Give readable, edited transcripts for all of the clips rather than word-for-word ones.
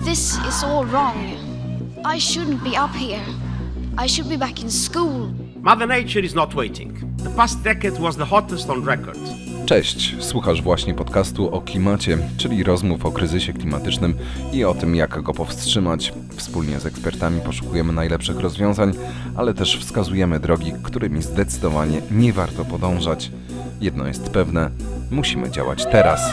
This is all wrong. I shouldn't be up here. I should be back in school. Mother Nature is not waiting. The past decade was the hottest on record. Cześć, słuchasz właśnie podcastu o klimacie, czyli rozmów o kryzysie klimatycznym i o tym, jak go powstrzymać. Wspólnie z ekspertami poszukujemy najlepszych rozwiązań, ale też wskazujemy drogi, którymi zdecydowanie nie warto podążać. Jedno jest pewne, musimy działać teraz.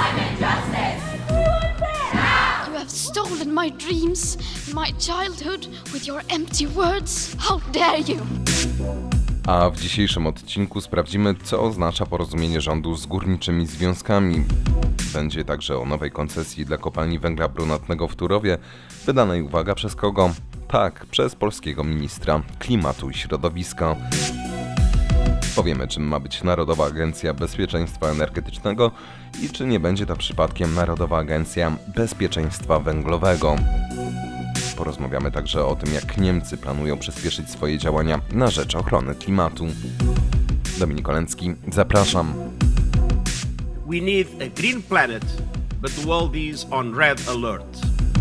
You have stolen my dreams, my childhood with your empty words. How dare you? A w dzisiejszym odcinku sprawdzimy, co oznacza porozumienie rządu z górniczymi związkami. Będzie także o nowej koncesji dla kopalni węgla brunatnego w Turowie, wydanej, uwaga, przez kogo? Tak, przez polskiego ministra klimatu i środowiska. Powiemy, czym ma być Narodowa Agencja Bezpieczeństwa Energetycznego i czy nie będzie to przypadkiem Narodowa Agencja Bezpieczeństwa Węglowego. Porozmawiamy także o tym, jak Niemcy planują przyspieszyć swoje działania na rzecz ochrony klimatu. Dominik Oleński, zapraszam. We need a green planet, but the world is on red alert.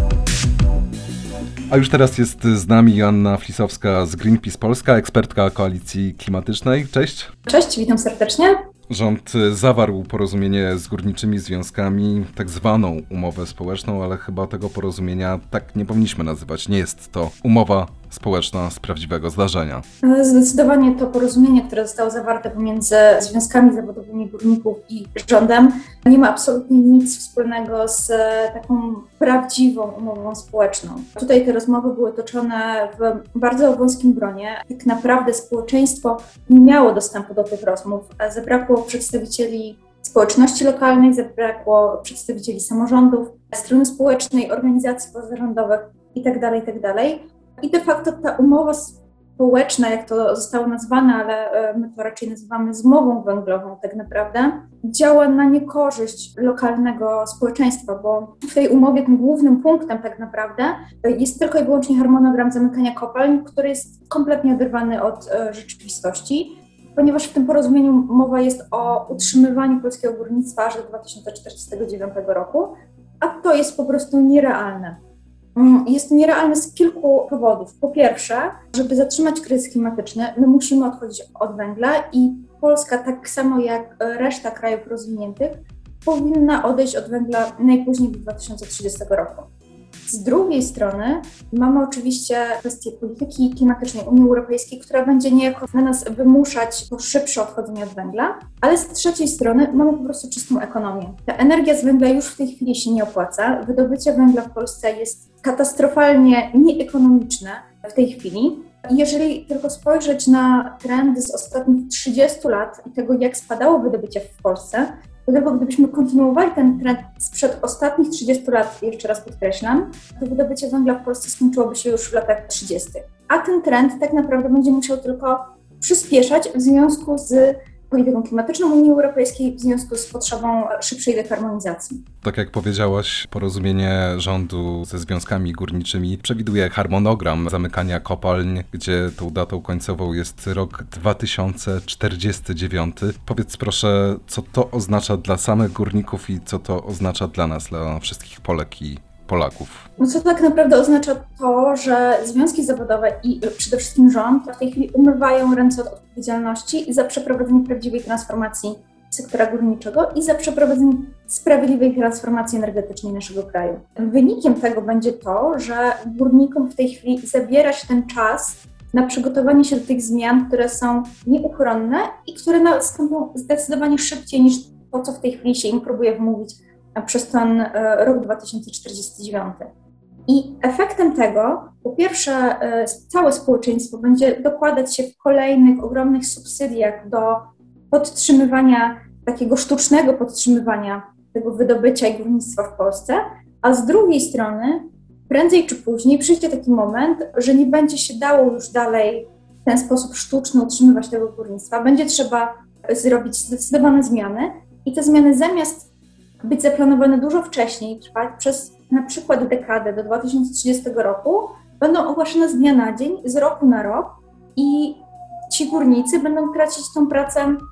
A już teraz jest z nami Joanna Flisowska z Greenpeace Polska, ekspertka Koalicji Klimatycznej. Cześć. Cześć, witam serdecznie. Rząd zawarł porozumienie z górniczymi związkami, tak zwaną umowę społeczną, ale chyba tego porozumienia tak nie powinniśmy nazywać. Nie jest to umowa społeczna z prawdziwego zdarzenia. Zdecydowanie to porozumienie, które zostało zawarte pomiędzy związkami zawodowymi górników i rządem, nie ma absolutnie nic wspólnego z taką prawdziwą umową społeczną. Tutaj te rozmowy były toczone w bardzo wąskim gronie. Tak naprawdę społeczeństwo nie miało dostępu do tych rozmów. Zabrakło przedstawicieli społeczności lokalnej, zabrakło przedstawicieli samorządów, strony społecznej, organizacji pozarządowych itd., itd. I de facto ta umowa społeczna, jak to zostało nazwane, ale my to raczej nazywamy zmową węglową tak naprawdę, działa na niekorzyść lokalnego społeczeństwa, bo w tej umowie tym głównym punktem tak naprawdę jest tylko i wyłącznie harmonogram zamykania kopalń, który jest kompletnie oderwany od rzeczywistości, ponieważ w tym porozumieniu mowa jest o utrzymywaniu polskiego górnictwa aż do 2049 roku, a to jest po prostu nierealne. Jest nierealne z kilku powodów. Po pierwsze, żeby zatrzymać kryzys klimatyczny, my musimy odchodzić od węgla i Polska, tak samo jak reszta krajów rozwiniętych, powinna odejść od węgla najpóźniej do 2030 roku. Z drugiej strony mamy oczywiście kwestię polityki klimatycznej Unii Europejskiej, która będzie niejako na nas wymuszać to szybsze odchodzenie od węgla, ale z trzeciej strony mamy po prostu czystą ekonomię. Ta energia z węgla już w tej chwili się nie opłaca. Wydobycie węgla w Polsce jest katastrofalnie nieekonomiczne w tej chwili. Jeżeli tylko spojrzeć na trendy z ostatnich 30 lat i tego, jak spadało wydobycie w Polsce, to tylko gdybyśmy kontynuowali ten trend sprzed ostatnich 30 lat, jeszcze raz podkreślam, to wydobycie węgla w Polsce skończyłoby się już w latach 30. A ten trend tak naprawdę będzie musiał tylko przyspieszać w związku z polityką klimatyczną Unii Europejskiej, w związku z potrzebą szybszej dekarbonizacji. Tak jak powiedziałaś, porozumienie rządu ze związkami górniczymi przewiduje harmonogram zamykania kopalń, gdzie tą datą końcową jest rok 2049. Powiedz proszę, co to oznacza dla samych górników i co to oznacza dla nas, dla wszystkich Polek i Polaków? No co tak naprawdę oznacza to, że związki zawodowe i przede wszystkim rząd w tej chwili umywają ręce od odpowiedzialności za przeprowadzenie prawdziwej transformacji sektora górniczego i za przeprowadzenie sprawiedliwej transformacji energetycznej naszego kraju. Wynikiem tego będzie to, że górnikom w tej chwili zabiera się ten czas na przygotowanie się do tych zmian, które są nieuchronne i które nastąpią zdecydowanie szybciej niż to, co w tej chwili się im próbuje wmówić przez ten rok 2049. I efektem tego, po pierwsze, całe społeczeństwo będzie dokładać się w kolejnych ogromnych subsydiach do podtrzymywania, takiego sztucznego podtrzymywania tego wydobycia i górnictwa w Polsce, a z drugiej strony prędzej czy później przyjdzie taki moment, że nie będzie się dało już dalej w ten sposób sztuczny utrzymywać tego górnictwa. Będzie trzeba zrobić zdecydowane zmiany i te zmiany zamiast być zaplanowane dużo wcześniej, trwać przez na przykład dekadę do 2030 roku, będą ogłaszane z dnia na dzień, z roku na rok i ci górnicy będą tracić tą pracę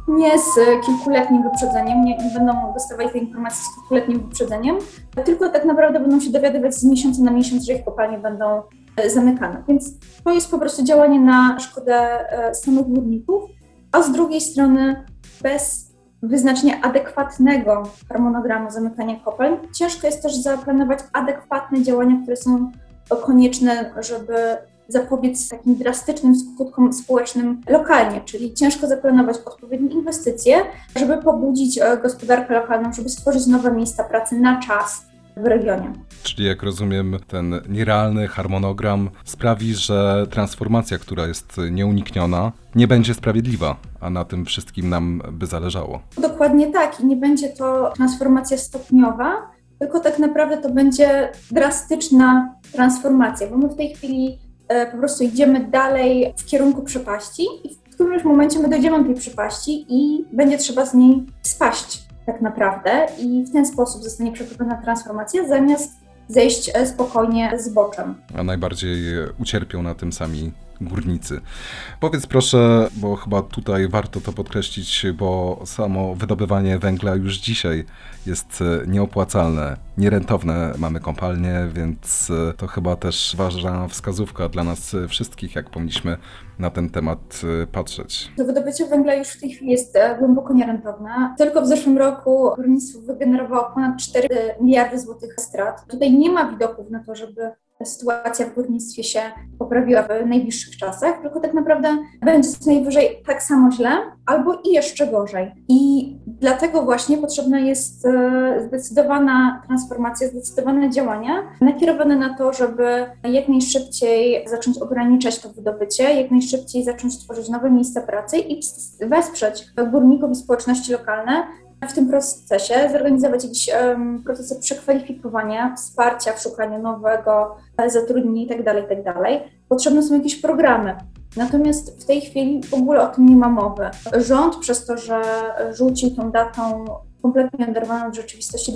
nie z kilkuletnim wyprzedzeniem, nie będą dostawać tej informacji z kilkuletnim wyprzedzeniem, tylko tak naprawdę będą się dowiadywać z miesiąca na miesiąc, że ich kopalnie będą zamykane. Więc to jest po prostu działanie na szkodę samych górników, a z drugiej strony bez wyznaczenia adekwatnego harmonogramu zamykania kopalń ciężko jest też zaplanować adekwatne działania, które są konieczne, żeby zapobiec takim drastycznym skutkom społecznym lokalnie, czyli ciężko zaplanować odpowiednie inwestycje, żeby pobudzić gospodarkę lokalną, żeby stworzyć nowe miejsca pracy na czas w regionie. Czyli jak rozumiem, ten nierealny harmonogram sprawi, że transformacja, która jest nieunikniona, nie będzie sprawiedliwa, a na tym wszystkim nam by zależało. Dokładnie tak i nie będzie to transformacja stopniowa, tylko tak naprawdę to będzie drastyczna transformacja, bo my w tej chwili po prostu idziemy dalej w kierunku przepaści i w którymś momencie my dojdziemy do tej przepaści i będzie trzeba z niej spaść tak naprawdę i w ten sposób zostanie przeprowadzona transformacja, zamiast zejść spokojnie zboczem. A najbardziej ucierpią na tym sami górnicy. Powiedz proszę, bo chyba tutaj warto to podkreślić, bo samo wydobywanie węgla już dzisiaj jest nieopłacalne, nierentowne. Mamy kopalnie, więc to chyba też ważna wskazówka dla nas wszystkich, jak powinniśmy na ten temat patrzeć. To wydobycie węgla już w tej chwili jest głęboko nierentowne. Tylko w zeszłym roku górnictwo wygenerowało ponad 4 miliardy złotych strat. Tutaj nie ma widoków na to, żeby sytuacja w górnictwie się poprawiła w najbliższych czasach, tylko tak naprawdę będzie co najwyżej tak samo źle, albo i jeszcze gorzej. I dlatego właśnie potrzebna jest zdecydowana transformacja, zdecydowane działania nakierowane na to, żeby jak najszybciej zacząć ograniczać to wydobycie, jak najszybciej zacząć tworzyć nowe miejsca pracy i wesprzeć górników i społeczności lokalne w tym procesie, zorganizować jakieś procesy przekwalifikowania, wsparcia w szukaniu nowego zatrudnienia itd. Potrzebne są jakieś programy. Natomiast w tej chwili w ogóle o tym nie ma mowy. Rząd przez to, że rzucił tą datą kompletnie oderwaną od rzeczywistości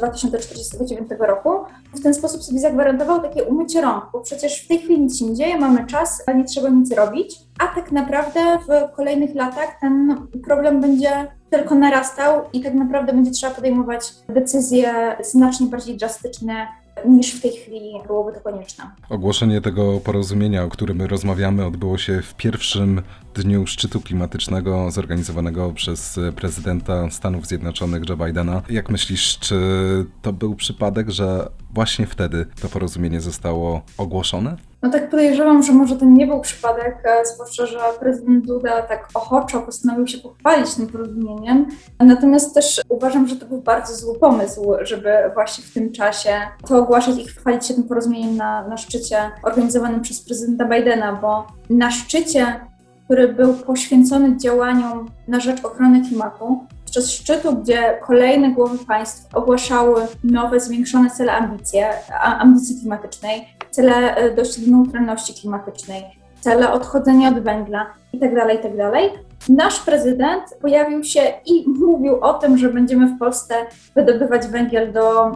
2049 roku, w ten sposób sobie zagwarantował takie umycie rąk, bo przecież w tej chwili nic się nie dzieje, mamy czas, ale nie trzeba nic robić, a tak naprawdę w kolejnych latach ten problem będzie tylko narastał i tak naprawdę będzie trzeba podejmować decyzje znacznie bardziej drastyczne niż w tej chwili byłoby to konieczne. Ogłoszenie tego porozumienia, o którym rozmawiamy, odbyło się w pierwszym dniu szczytu klimatycznego zorganizowanego przez prezydenta Stanów Zjednoczonych Joe Bidena. Jak myślisz, czy to był przypadek, że właśnie wtedy to porozumienie zostało ogłoszone? No tak podejrzewam, że może to nie był przypadek, zwłaszcza, że prezydent Duda tak ochoczo postanowił się pochwalić tym porozumieniem. Natomiast też uważam, że to był bardzo zły pomysł, żeby właśnie w tym czasie to ogłaszać i chwalić się tym porozumieniem na szczycie organizowanym przez prezydenta Bidena, bo na szczycie, który był poświęcony działaniom na rzecz ochrony klimatu, podczas szczytu, gdzie kolejne głowy państw ogłaszały nowe, zwiększone cele ambicji klimatycznej, cele dojścia do neutralności klimatycznej, cele odchodzenia od węgla itd., nasz prezydent pojawił się i mówił o tym, że będziemy w Polsce wydobywać węgiel do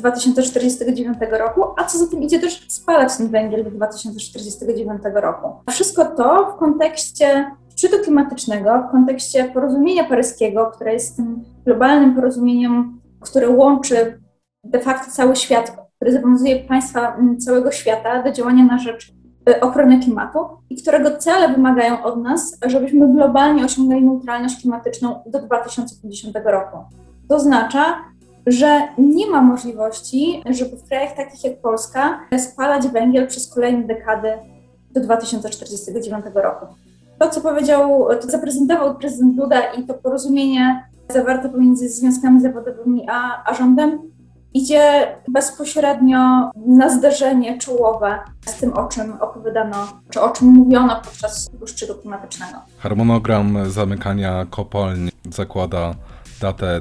2049 roku, a co za tym idzie też spalać ten węgiel do 2049 roku. Wszystko to w kontekście szczytu klimatycznego, w kontekście porozumienia paryskiego, które jest tym globalnym porozumieniem, które łączy de facto cały świat, który zobowiązuje państwa całego świata do działania na rzecz ochrony klimatu i którego cele wymagają od nas, żebyśmy globalnie osiągnęli neutralność klimatyczną do 2050 roku. To oznacza, że nie ma możliwości, żeby w krajach takich jak Polska spalać węgiel przez kolejne dekady do 2049 roku. To, co to zaprezentował prezydent Duda i to porozumienie zawarte pomiędzy związkami zawodowymi a rządem idzie bezpośrednio na zderzenie czołowe z tym, o czym opowiadano, czy o czym mówiono podczas tego szczytu klimatycznego. Harmonogram zamykania kopalń zakłada datę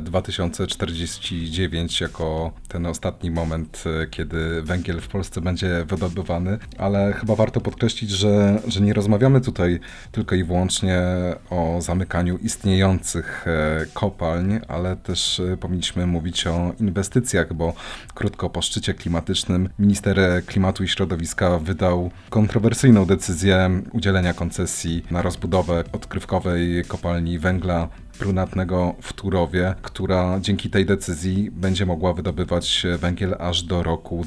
2049 jako ten ostatni moment, kiedy węgiel w Polsce będzie wydobywany, ale chyba warto podkreślić, że nie rozmawiamy tutaj tylko i wyłącznie o zamykaniu istniejących kopalń, ale też powinniśmy mówić o inwestycjach, bo krótko po szczycie klimatycznym minister klimatu i środowiska wydał kontrowersyjną decyzję udzielenia koncesji na rozbudowę odkrywkowej kopalni węgla brunatnego w Turowie, która dzięki tej decyzji będzie mogła wydobywać węgiel aż do roku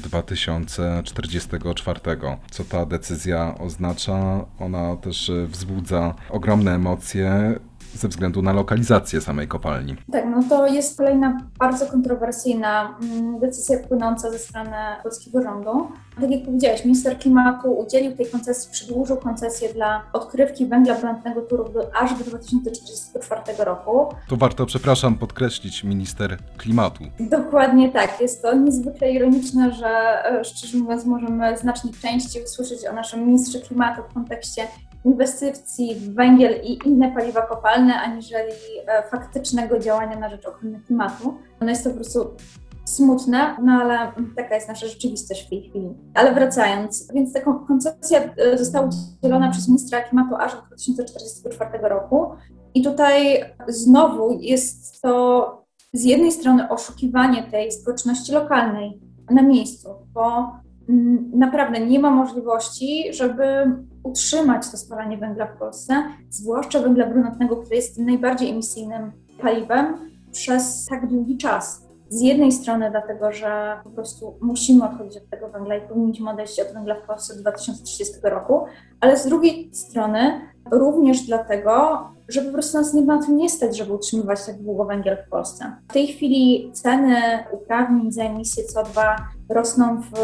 2044. Co ta decyzja oznacza? Ona też wzbudza ogromne emocje ze względu na lokalizację samej kopalni. Tak, no to jest kolejna bardzo kontrowersyjna decyzja płynąca ze strony polskiego rządu. Tak jak powiedziałeś, minister klimatu udzielił tej koncesji, przedłużył koncesję dla odkrywki węgla brunatnego Turów aż do 2044 roku. To warto, podkreślić, minister klimatu. Dokładnie tak. Jest to niezwykle ironiczne, że szczerze mówiąc możemy znacznie częściej usłyszeć o naszym ministrze klimatu w kontekście inwestycji w węgiel i inne paliwa kopalne, aniżeli faktycznego działania na rzecz ochrony klimatu. No jest to po prostu smutne, no ale taka jest nasza rzeczywistość w tej chwili. Ale wracając, więc ta koncesja została udzielona przez ministra klimatu aż do 2044 roku i tutaj znowu jest to z jednej strony oszukiwanie tej społeczności lokalnej na miejscu, bo naprawdę nie ma możliwości, żeby utrzymać to spalanie węgla w Polsce, zwłaszcza węgla brunatnego, który jest tym najbardziej emisyjnym paliwem, przez tak długi czas. Z jednej strony dlatego, że po prostu musimy odchodzić od tego węgla i powinniśmy odejść od węgla w Polsce do 2030 roku, ale z drugiej strony również dlatego, że po prostu nas na tym nie stać, żeby utrzymywać tak długo węgiel w Polsce. W tej chwili ceny uprawnień za emisję CO2 rosną w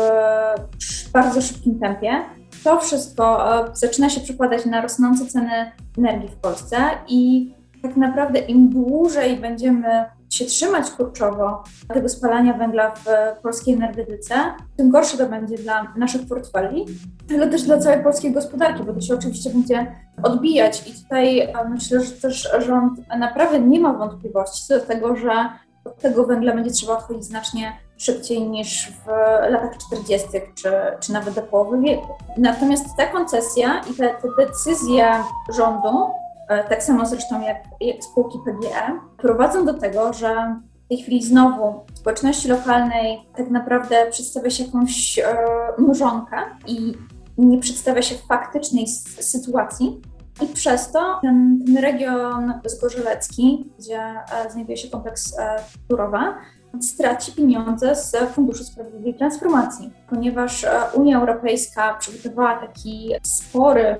bardzo szybkim tempie. To wszystko zaczyna się przekładać na rosnące ceny energii w Polsce i tak naprawdę im dłużej będziemy się trzymać kurczowo tego spalania węgla w polskiej energetyce, tym gorsze to będzie dla naszych portfeli, ale też dla całej polskiej gospodarki, bo to się oczywiście będzie odbijać. I tutaj myślę, że też rząd naprawdę nie ma wątpliwości co do tego, że od tego węgla będzie trzeba odchodzić znacznie szybciej niż w latach 40. czy nawet do połowy wieku. Natomiast ta koncesja i te decyzje rządu, tak samo zresztą jak spółki PGE, prowadzą do tego, że w tej chwili znowu społeczności lokalnej tak naprawdę przedstawia się jakąś mrzonkę i nie przedstawia się faktycznej sytuacji. I przez to ten region zgorzelecki, gdzie znajduje się kompleks Turowa, straci pieniądze z Funduszu Sprawiedliwej Transformacji, ponieważ Unia Europejska przygotowała taki spory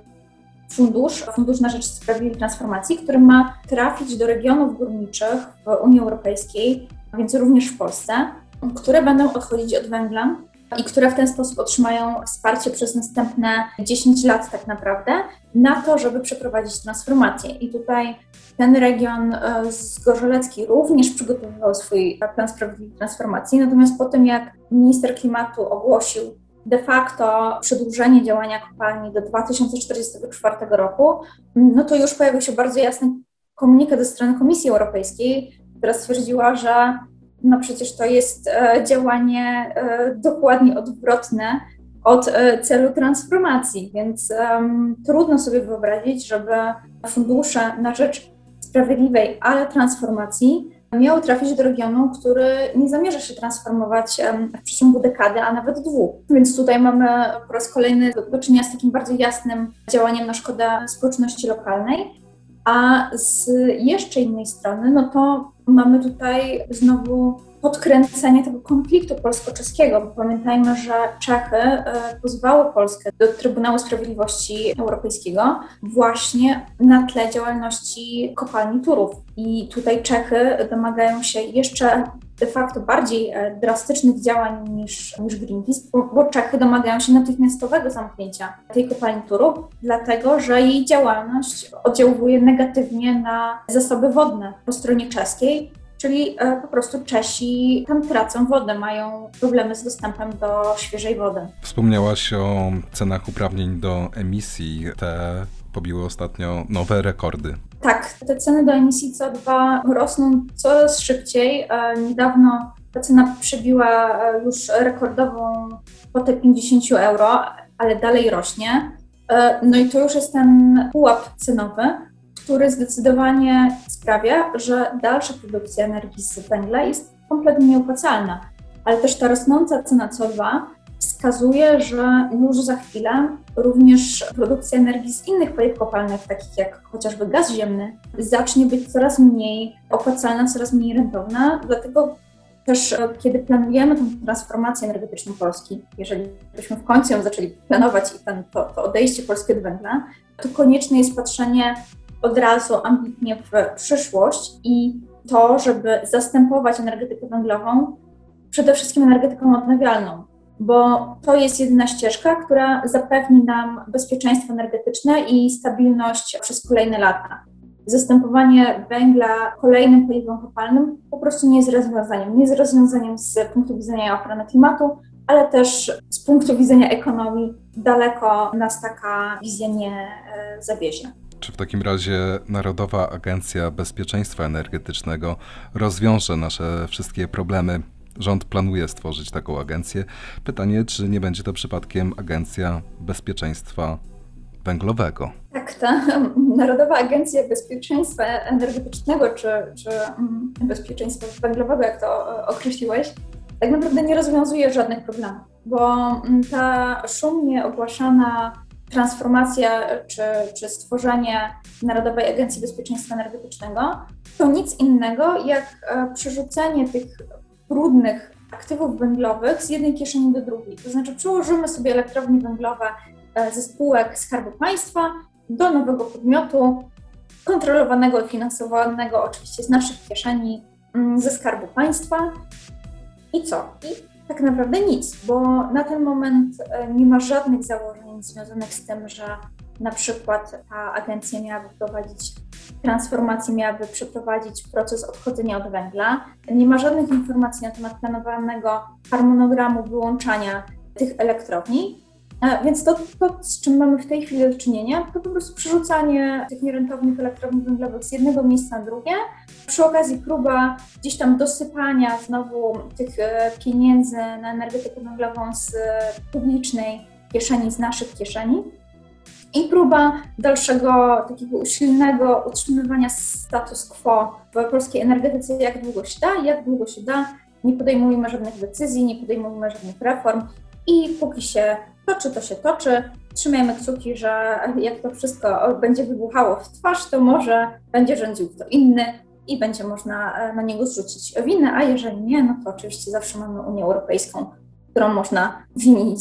fundusz na rzecz sprawiedliwej transformacji, który ma trafić do regionów górniczych w Unii Europejskiej, a więc również w Polsce, które będą odchodzić od węgla i które w ten sposób otrzymają wsparcie przez następne 10 lat tak naprawdę na to, żeby przeprowadzić transformację. I tutaj ten region zgorzelecki również przygotowywał swój plan sprawiedliwej transformacji, natomiast po tym jak minister klimatu ogłosił de facto przedłużenie działania kopalni do 2044 roku, no to już pojawił się bardzo jasny komunikat ze strony Komisji Europejskiej, która stwierdziła, że no przecież to jest działanie dokładnie odwrotne od celu transformacji, więc trudno sobie wyobrazić, żeby fundusze na rzecz sprawiedliwej, ale transformacji miał trafić do regionu, który nie zamierza się transformować w przeciągu dekady, a nawet 2. Więc tutaj mamy po raz kolejny do czynienia z takim bardzo jasnym działaniem na szkodę społeczności lokalnej. A z jeszcze innej strony, no to mamy tutaj znowu podkręcenie tego konfliktu polsko-czeskiego, bo pamiętajmy, że Czechy pozwały Polskę do Trybunału Sprawiedliwości Europejskiego właśnie na tle działalności kopalni Turów. I tutaj Czechy domagają się jeszcze de facto bardziej drastycznych działań niż Greenpeace, bo Czechy domagają się natychmiastowego zamknięcia tej kopalni Turów, dlatego że jej działalność oddziałuje negatywnie na zasoby wodne po stronie czeskiej, czyli po prostu Czesi tam tracą wodę, mają problemy z dostępem do świeżej wody. Wspomniałaś o cenach uprawnień do emisji. Te pobiły ostatnio nowe rekordy. Tak, te ceny do emisji CO2 rosną coraz szybciej. Niedawno ta cena przebiła już rekordową kwotę 50 euro, ale dalej rośnie. No i to już jest ten pułap cenowy, który zdecydowanie sprawia, że dalsza produkcja energii z węgla jest kompletnie nieopłacalna. Ale też ta rosnąca cena CO2 wskazuje, że już za chwilę również produkcja energii z innych paliw kopalnych, takich jak chociażby gaz ziemny, zacznie być coraz mniej opłacalna, coraz mniej rentowna. Dlatego też, kiedy planujemy tę transformację energetyczną Polski, jeżeli byśmy w końcu ją zaczęli planować i to odejście Polski od węgla, to konieczne jest patrzenie od razu ambitnie w przyszłość i to, żeby zastępować energetykę węglową przede wszystkim energetyką odnawialną, bo to jest jedyna ścieżka, która zapewni nam bezpieczeństwo energetyczne i stabilność przez kolejne lata. Zastępowanie węgla kolejnym paliwem kopalnym po prostu nie jest rozwiązaniem. Nie jest rozwiązaniem z punktu widzenia ochrony klimatu, ale też z punktu widzenia ekonomii daleko nas taka wizja nie zawiezie. Czy w takim razie Narodowa Agencja Bezpieczeństwa Energetycznego rozwiąże nasze wszystkie problemy? Rząd planuje stworzyć taką agencję. Pytanie, czy nie będzie to przypadkiem Agencja Bezpieczeństwa Węglowego? Tak, ta Narodowa Agencja Bezpieczeństwa Energetycznego, czy Bezpieczeństwa Węglowego, jak to określiłeś, tak naprawdę nie rozwiązuje żadnych problemów, bo ta szumnie ogłaszana transformacja czy stworzenie Narodowej Agencji Bezpieczeństwa Energetycznego to nic innego jak przerzucenie tych brudnych aktywów węglowych z jednej kieszeni do drugiej. To znaczy przełożymy sobie elektrownie węglowe ze spółek Skarbu Państwa do nowego podmiotu kontrolowanego i finansowanego oczywiście z naszych kieszeni ze Skarbu Państwa. I co? I tak naprawdę nic, bo na ten moment nie ma żadnych założeń związanych z tym, że na przykład ta agencja miałaby prowadzić transformację, miałaby przeprowadzić proces odchodzenia od węgla. Nie ma żadnych informacji na temat planowanego harmonogramu wyłączania tych elektrowni, więc to, z czym mamy w tej chwili do czynienia, to po prostu przerzucanie tych nierentownych elektrowni węglowych z jednego miejsca na drugie. Przy okazji próba gdzieś tam dosypania znowu tych pieniędzy na energetykę węglową z publicznej kieszeni, z naszych kieszeni. I próba dalszego takiego usilnego utrzymywania status quo w polskiej energetyce jak długo się da. Nie podejmujemy żadnych decyzji, nie podejmujemy żadnych reform i póki się toczy, to się toczy. Trzymajmy kciuki, że jak to wszystko będzie wybuchało w twarz, to może będzie rządził kto inny i będzie można na niego zrzucić winę, a jeżeli nie, no to oczywiście zawsze mamy Unię Europejską, którą można winić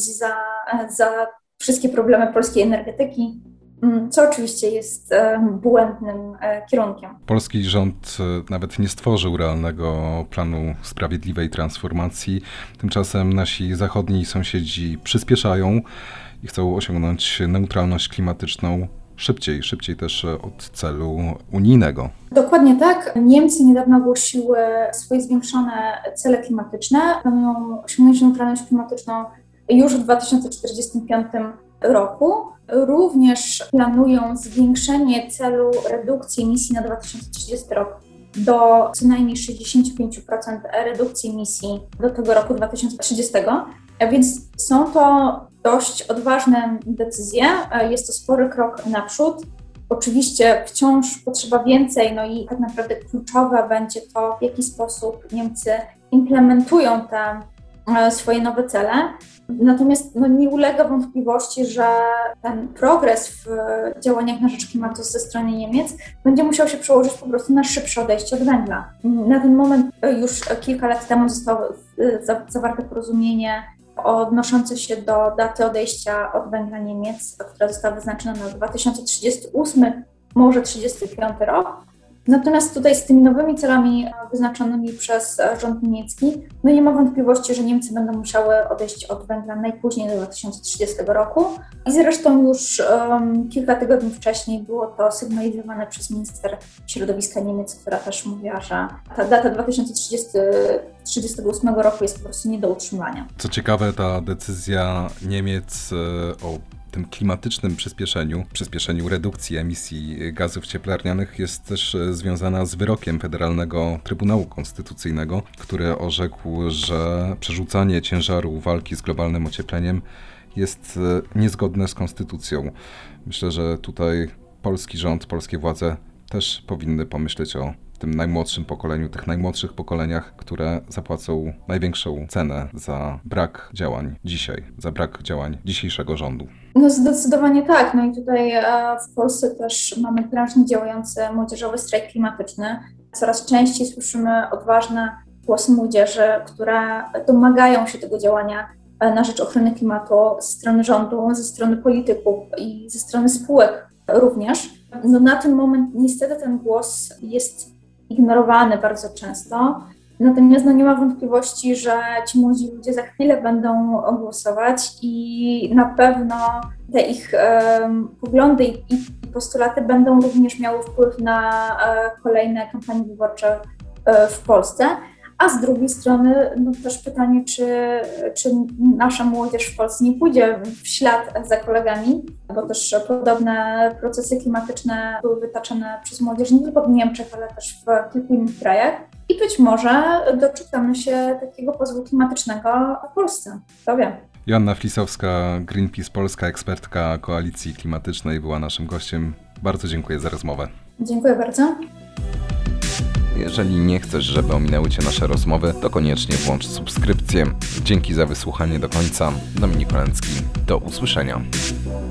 za wszystkie problemy polskiej energetyki, co oczywiście jest błędnym kierunkiem. Polski rząd nawet nie stworzył realnego planu sprawiedliwej transformacji. Tymczasem nasi zachodni sąsiedzi przyspieszają i chcą osiągnąć neutralność klimatyczną szybciej też od celu unijnego. Dokładnie tak. Niemcy niedawno ogłosiły swoje zwiększone cele klimatyczne. Planują osiągnąć neutralność klimatyczną już w 2045 roku. Również planują zwiększenie celu redukcji emisji na 2030 rok do co najmniej 65% redukcji emisji do tego roku 2030. Więc są to dość odważne decyzje. Jest to spory krok naprzód. Oczywiście wciąż potrzeba więcej, no i tak naprawdę kluczowe będzie to, w jaki sposób Niemcy implementują te swoje nowe cele. Natomiast nie ulega wątpliwości, że ten progres w działaniach na rzecz klimatu ze strony Niemiec będzie musiał się przełożyć po prostu na szybsze odejście od węgla. Na ten moment już kilka lat temu zostało zawarte porozumienie odnoszące się do daty odejścia od węgla Niemiec, która została wyznaczona na 2038, może 35 rok. Natomiast tutaj z tymi nowymi celami wyznaczonymi przez rząd niemiecki, nie ma wątpliwości, że Niemcy będą musiały odejść od węgla najpóźniej do 2030 roku. I zresztą już kilka tygodni wcześniej było to sygnalizowane przez minister środowiska Niemiec, która też mówiła, że ta data 2038 roku jest po prostu nie do utrzymania. Co ciekawe, ta decyzja Niemiec o tym klimatycznym przyspieszeniu redukcji emisji gazów cieplarnianych jest też związana z wyrokiem Federalnego Trybunału Konstytucyjnego, który orzekł, że przerzucanie ciężaru walki z globalnym ociepleniem jest niezgodne z konstytucją. Myślę, że tutaj polski rząd, polskie władze też powinny pomyśleć o tym najmłodszym pokoleniu, tych najmłodszych pokoleniach, które zapłacą największą cenę za brak działań dzisiaj, za brak działań dzisiejszego rządu. No zdecydowanie tak. No i tutaj w Polsce też mamy prężnie działający młodzieżowy strajk klimatyczny. Coraz częściej słyszymy odważne głosy młodzieży, które domagają się tego działania na rzecz ochrony klimatu ze strony rządu, ze strony polityków i ze strony spółek również. No na ten moment niestety ten głos jest ignorowany bardzo często, natomiast nie ma wątpliwości, że ci młodzi ludzie za chwilę będą głosować i na pewno te ich poglądy i postulaty będą również miały wpływ na kolejne kampanie wyborcze w Polsce. A z drugiej strony no też pytanie, czy nasza młodzież w Polsce nie pójdzie w ślad za kolegami, bo też podobne procesy klimatyczne były wytaczane przez młodzież nie tylko w Niemczech, ale też w kilku innych krajach. I być może doczekamy się takiego pozwu klimatycznego w Polsce. Kto wie? Joanna Flisowska, Greenpeace Polska, ekspertka Koalicji Klimatycznej, była naszym gościem. Bardzo dziękuję za rozmowę. Dziękuję bardzo. Jeżeli nie chcesz, żeby ominęły Cię nasze rozmowy, to koniecznie włącz subskrypcję. Dzięki za wysłuchanie do końca. Dominik Oleński. Do usłyszenia.